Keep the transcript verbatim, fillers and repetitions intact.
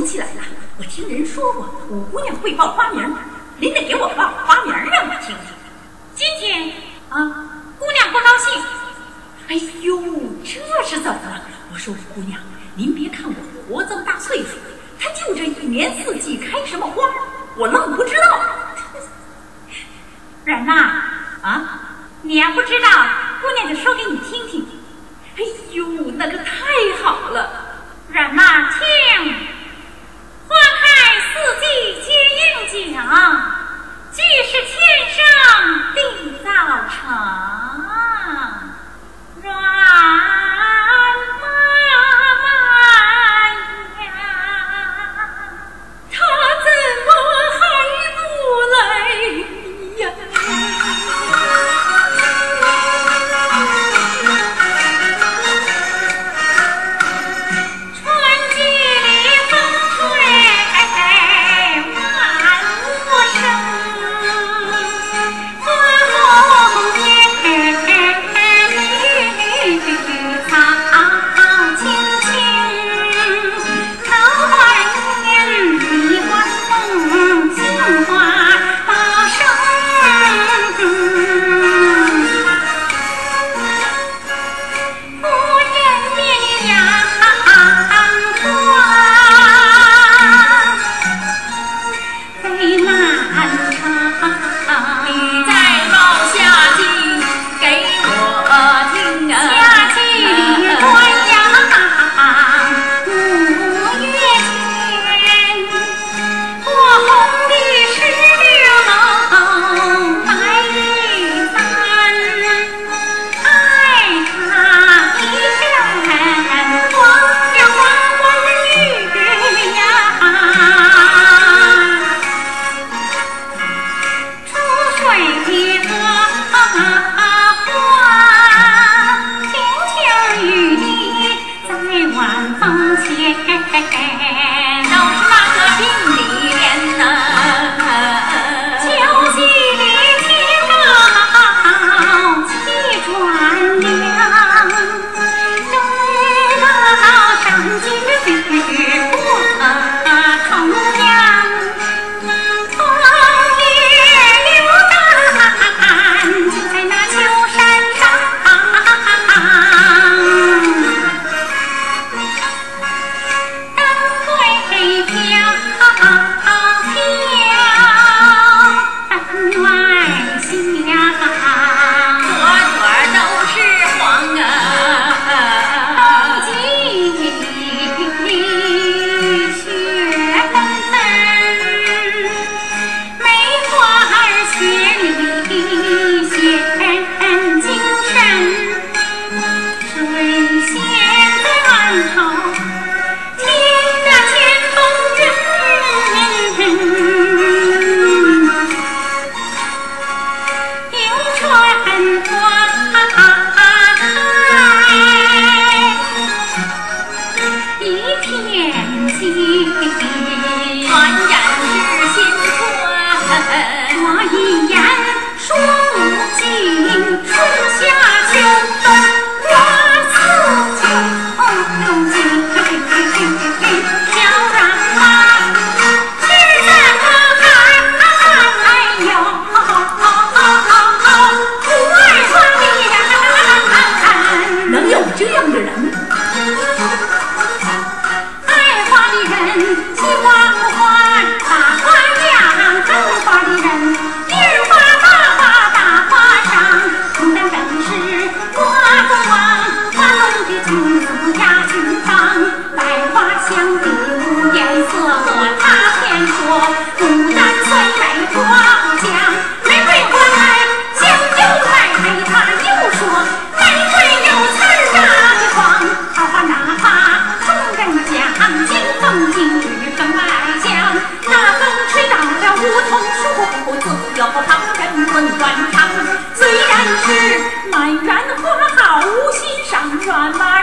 起来了，我听人说过五姑娘会报花名，您得给我报花名让我听听。 今天啊， 姑娘不高兴。 哎呦，这是怎么了？我说五姑娘，您别看我活这么大岁数，她就这一年四季开什么花，我愣不知道。 人呐， 啊， 你要不知道，姑娘就说给你听听。 哎呦，那可太好了。 人呐，听，花开四季皆应景，俱是天生地造成。软妈妈呀， 她怎么还不来呀？ 虽然是满园花好欣赏，软满